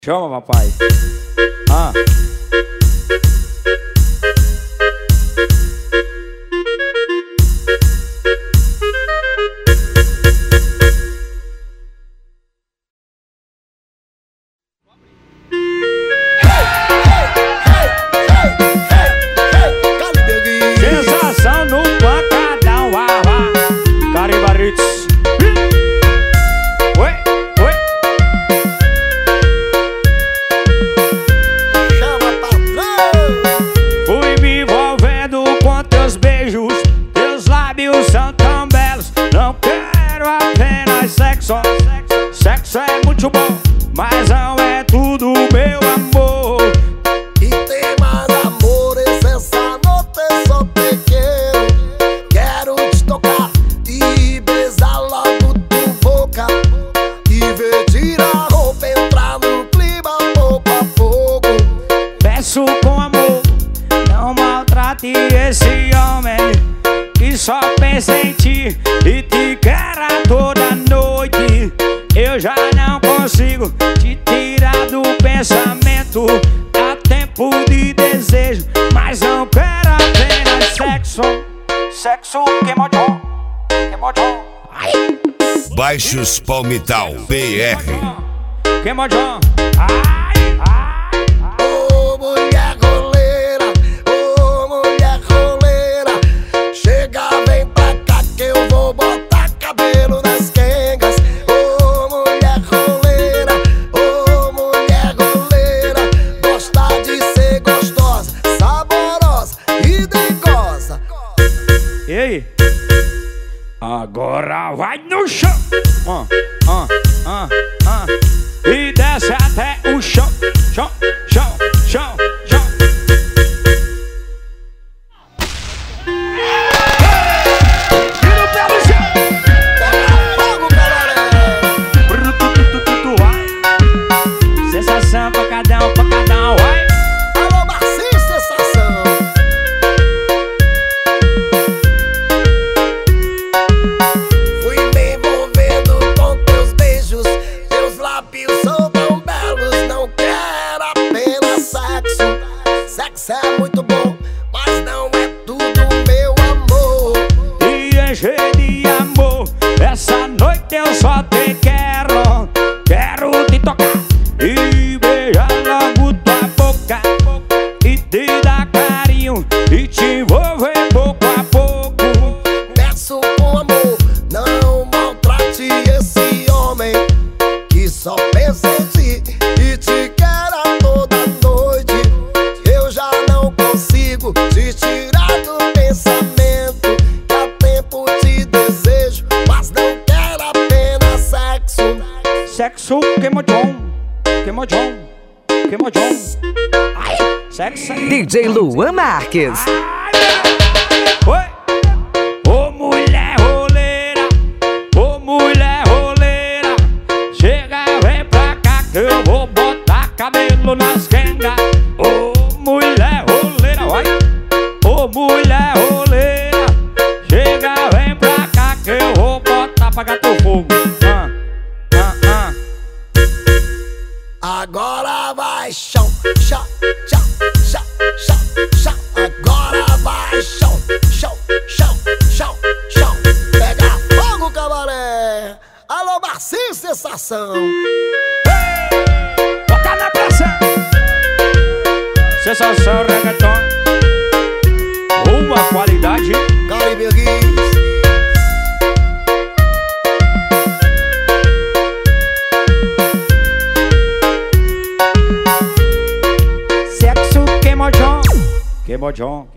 Chama, papai. Ah. Sensação no pancadão, Caribaritos. Chama, patrão. Fui me envolvendo com teus beijos, teus lábios são tão belos. Não quero apenas sexo. Sexo é muito bom, mas não é tudo, meu amor. E tem mais amores essa noite, só te quero. Quero te tocar e besar logo tua boca. E ver tirar a roupa, entrar no clima pouco a pouco. Peço com amor, não maltrate esse homem que só pensa em ti e te quer a toda noite. Eu já não consigo te tirar do pensamento. Há tempo de desejo, mas não quero apenas sexo. Sexo que mojo, que mojo. Ai, Baixos Palmital PR. que mojo. Ai, ai, ai. Ô mulher roleira, ô mulher roleira, chega, vem pra cá que eu vou botar cabelo nas quengas. Ô mulher roleira, gosta de ser gostosa, saborosa e dengosa. E aí? Agora vai no chão. E desce até o chão. Chão, chão, chão, chão. E no pé do chão. Pega fogo, galera. Vai. Sensação, pancadão, vai. Alô, Marcinho, sensação. Fui me envolvendo com teus beijos, teus lábios são tão belos. Não quero apenas sexo. Sexo é muito bom, mas não é tudo, meu amor. E encher de amor, essa noite eu só te quero. Quero te tocar e beijar logo tua boca, e te dar carinho e te envolver pouco a pouco. Peço com amor, não maltrate esse homem que só pensa em ti e te quer a toda noite. Eu já não consigo te tirar do pensamento. Há tempo te desejo, mas não quero apenas sexo. Sexo que mojon, que mojon, que mojon. Ai, sexo. DJ Luan Marques. Oi! Ô mulher roleira, ô mulher roleira, chega, vem pra cá que eu vou botar cabelo nas quengas. Ô mulher roleira, vai! Ô mulher roleira, chega, vem pra cá que eu vou botar pra gato fogo. Agora vai chão, chão, chão, chão, chão, chão. Agora vai chão, chão, chão, chão, chão. Pega fogo, cabaré. Alô, Marcinho, sensação. Bota na pressão. Sensação reggaeton, uma qualidade. Caribe Guiz. Sexo que mojon, que mojon.